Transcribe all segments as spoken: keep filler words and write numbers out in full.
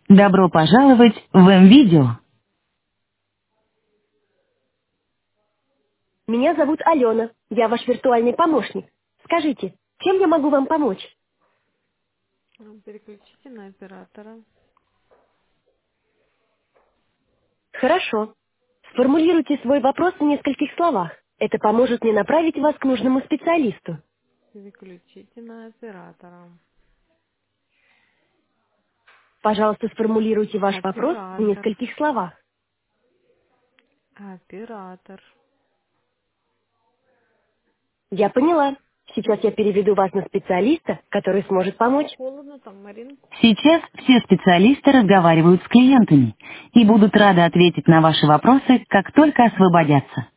Добро пожаловать в М-видео. Меня зовут Алена. Я ваш виртуальный помощник. Скажите, чем я могу вам помочь? Ну, переключите на оператора. Хорошо. Сформулируйте свой вопрос в нескольких словах. Это поможет мне направить вас к нужному специалисту. Переключите на оператора. Пожалуйста, сформулируйте ваш вопрос в Оператор. нескольких словах. Оператор. Я поняла. Сейчас я переведу вас на специалиста, который сможет помочь. Холодно там, Марин? Сейчас все специалисты разговаривают с клиентами и будут рады ответить на ваши вопросы, как только освободятся.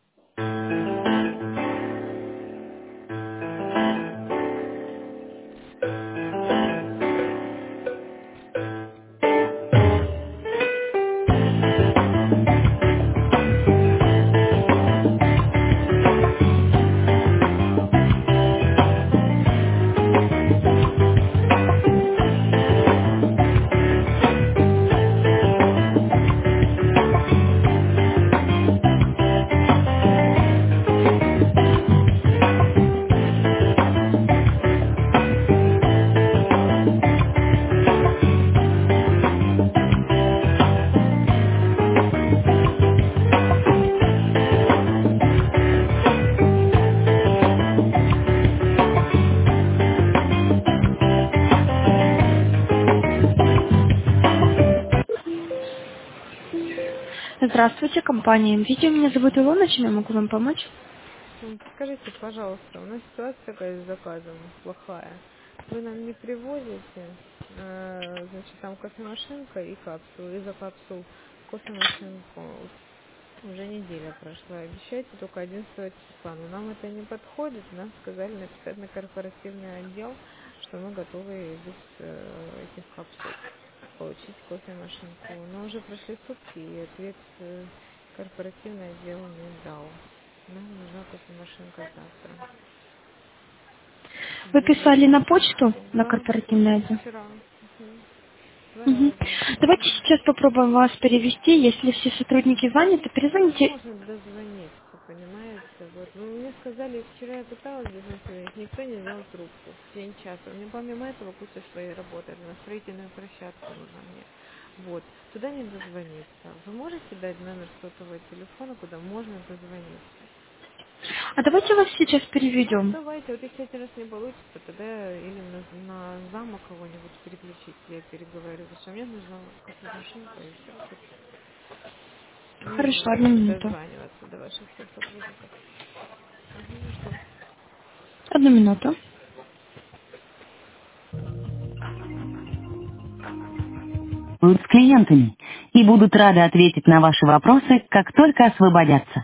Здравствуйте, компания М-видео. Меня зовут Илона. Чем я могу вам помочь? Ну, Скажите, пожалуйста, у нас ситуация такая с заказом плохая. Вы нам не привозите, э, значит, там кофемашинка и капсулы. Из-за капсул кофемашинку уже неделя прошла. Обещаете только одиннадцатого числа. Но нам это не подходит. Нам сказали написать на корпоративный отдел, что мы готовы без э, этих капсул получить кофемашинку. Но уже прошли сутки, и ответ э, корпоративный отдел не дал. Нам нужна кофемашинка завтра. Вы Без писали на почту, запчасти. на Да, корпоративный отдел? вчера. Мгм. Два Мгм. раза. Давайте сейчас попробуем вас перевести. Если все сотрудники заняты, перезвоните. Невозможно дозвониться, понимаете? Вот. Ну, мне сказали, вчера я пыталась дозвониться, никто не взял трубку в течение часа. У меня помимо этого куча своей работы, на строительную площадку нужно мне. Вот. Туда не дозвониться. Вы можете дать номер сотового телефона, куда можно дозвониться? А давайте вас сейчас Ну, переведем. давайте, вот если один раз не получится, тогда или на, на зама кого-нибудь переключить, я переговорю. Потому что мне нужна кофемашинка и все тут. Не Хорошо, одну буду минуту. дозваниваться до ваших всех сотрудников. Угу, жду. Одну минуту. Будут с клиентами и будут рады ответить на ваши вопросы, как только освободятся.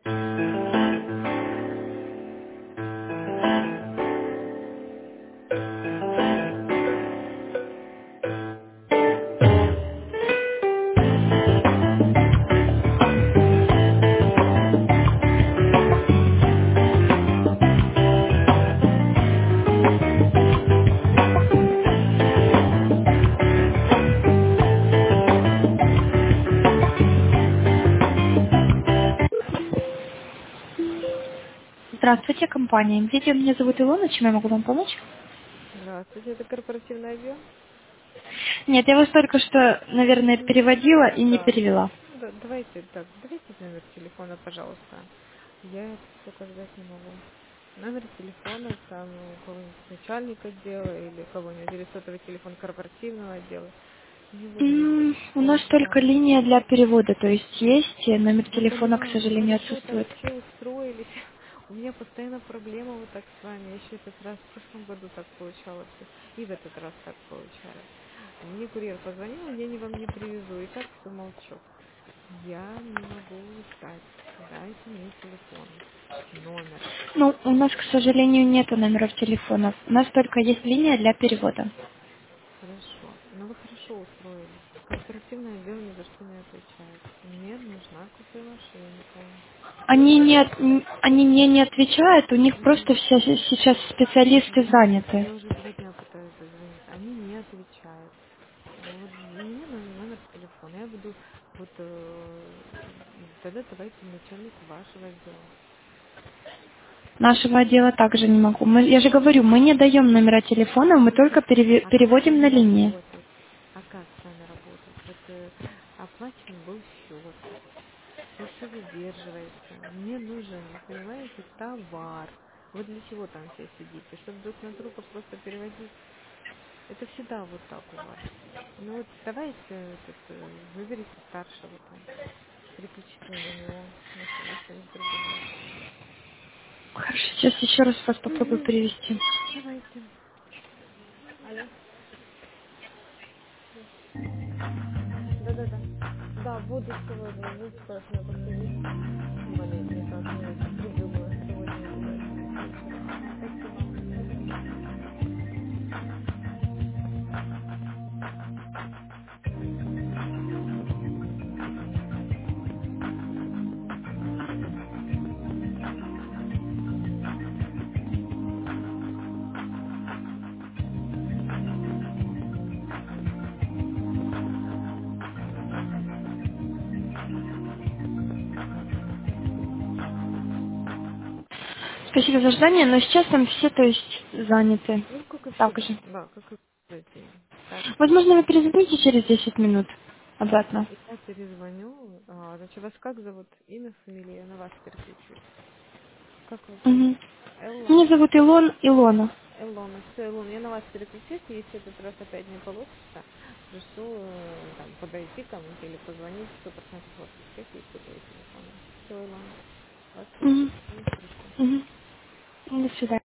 Здравствуйте, компания М-видео. Меня зовут Илона. Чем я могу вам помочь? Здравствуйте, это корпоративный отдел? Нет, я вас только что, наверное, Угу. переводила и Ну не да. перевела. Ну да, давайте так, давайте номер телефона, пожалуйста. Я это столько ждать не могу. Номер телефона там у кого-нибудь начальника отдела или кого-нибудь, или сотовый телефон корпоративного отдела. Не будем М, У нас только ждать. линия для перевода, то есть есть, э, номер Я телефона, к понимаю, ну сожалению, хорошо, так отсутствует. все устроились. У меня постоянно проблема вот так с вами. Я еще этот раз в прошлом году так получалось. И в этот раз так получается. Мне курьер позвонил, я не вам не привезу. И так все молчу. Я не могу ждать. Дайте мне телефон. Номер. Ну, у нас, к сожалению, нет номеров телефонов. У нас только есть линия для перевода. Хорошо. Ну вы хорошо устроились. Корпоративное отдел ни за что не отвечает. Мне нужна кофемашинка. Они не, от- н- они мне не отвечают, у них Мгм. просто все сейчас специалисты заняты. Я уже два дня пытаюсь дозвониться. Они не отвечают. Вот мне поводу, вот, э, тогда давайте начальник вашего отдела. Нашего отдела также не могу. Мы, я же говорю, мы не даем номера телефона, мы только переве- А как с переводим на вами линии. работать? А как с вами работать? Вот э, оплачен был счет, вот все задерживается. Мне нужен, понимаете, товар. Вы для чего там все сидите? Чтобы друг на друга просто переводить? Это всегда вот так у вас. Ну вот давайте этот, э, выберите старшего там, переключите на него, на, ш- на что-нибудь другое. Хорошо, сейчас еще раз вас попробую Угу. перевести. Давайте. Алло. Да-да-да. Да, буду сегодня. Извините, пожалуйста, у меня просто есть болезнь никак не это придумала сегодня обязательно к вечеру. Ага, спасибо. Угу. Спасибо за ожидание, но сейчас там все, то есть, заняты. Ну, как и Также. всегда. Да, как и всегда. Так, Возможно, вы перезвоните через десять минут обратно. я перезвоню. А, значит, вас как зовут? Имя, фамилия? Я на вас переключусь. Как вас зовут? Мгм. Элла. Меня зовут Илон Илона. Эллона. Все, Эллона, я на вас переключусь. Если этот раз опять не получится, прошу э, там подойти кому-то или позвонить. Сто процентов у вас у всех есть сотовые телефоны. Все, Эллона. Вас слышу. Мгм. Не слышу. Мгм. До свидания.